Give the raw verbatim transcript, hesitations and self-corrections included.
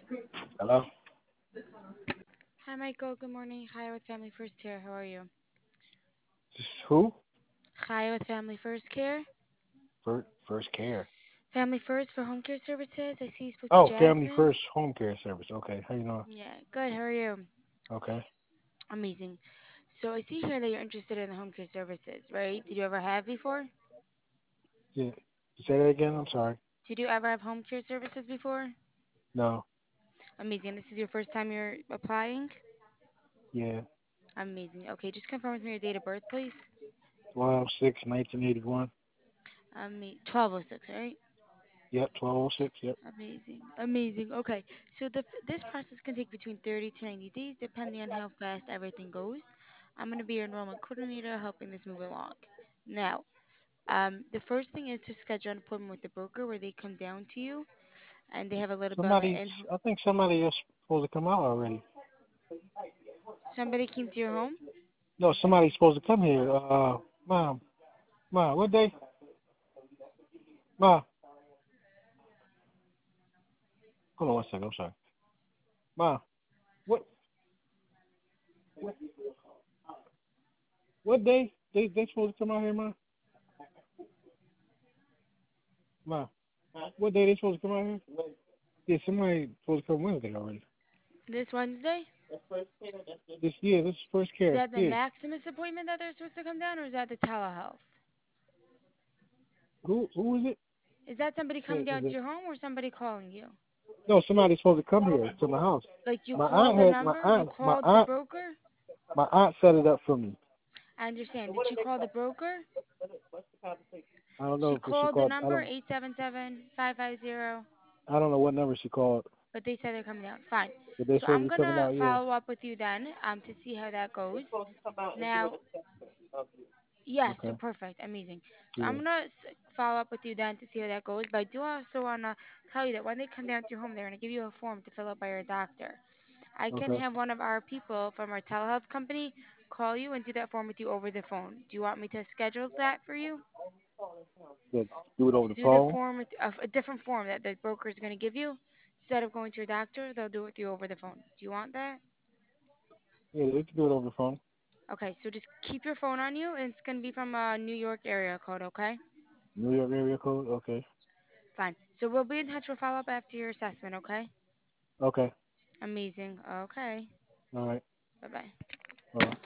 Hello? Hi, Michael. Good morning. Hi with Family First Care. How are you? This who? Hi with Family First Care. First, first care. Family First for home care services. I see you spoke to Oh, Family Jasmine. First Home Care Service. Okay, how you doing? Yeah, good. How are you? Okay. Amazing. So I see here that you're interested in the home care services, right? Did you ever have before? Yeah. Say that again. I'm sorry. Did you ever have home care services before? No. Amazing. This is your first time you're applying? Yeah. Amazing. Okay, just confirm with me your date of birth, please. Twelve six nineteen eighty one. Um, twelve oh six, right? Yep. Twelve oh six. Yep. Amazing, amazing. Okay, so the this process can take between thirty to ninety days, depending on how fast everything goes. I'm gonna be your enrollment coordinator, helping this move along. Now, um, the first thing is to schedule an appointment with the broker where they come down to you, and they have a little bit of an Somebody. in. I think somebody is supposed to come out already. Somebody came to your home. No, somebody's supposed to come here. Uh, mom. Ma. What day? Ma. Hold on one second. I'm sorry. Ma. What? What, what day? They they supposed to come out here, ma? Ma. What day they supposed to come out here? Yeah, somebody supposed to come Wednesday already. This Wednesday. This yeah, this is first Is care. that the Yeah. Maximus appointment that they're supposed to come down, or is that the telehealth? Who who is it? Is that somebody Yeah, coming is down to it? your home, or somebody calling you? No, somebody's supposed to come here to my house. Like you My called aunt the had my number, you aunt my called the aunt broker. my aunt set it up for me. I understand. Did she call the broker? I don't She know if she called the called. I number don't eight seven seven, five five zero, I don't know what number she called, but they said they're coming down. Fine. but they So supposed I'm to be coming gonna out. Yeah. follow up with you then um, to see how that goes. Now, yes, you're Okay. perfect. Amazing. So I'm Yeah. gonna s- follow up with you then to see how that goes. But I do also wanna tell you that when they come down to your home, they're gonna give you a form to fill out by your doctor. I can Okay. have one of our people from our telehealth company call you and do that form with you over the phone. Do you want me to schedule that for you? Yeah. Do it over To the do the phone. form with a, a different form that the broker is going to give you instead of going to your doctor, they'll do it with you over the phone. Do you want that? Yeah, they can do it over the phone. Okay, so just keep your phone on you, and it's going to be from a New York area code. Okay, New York area code. Okay. fine. So we'll be in touch. We'll follow up after your assessment. Okay. Okay. Amazing. Okay. All right. Bye bye. Bye.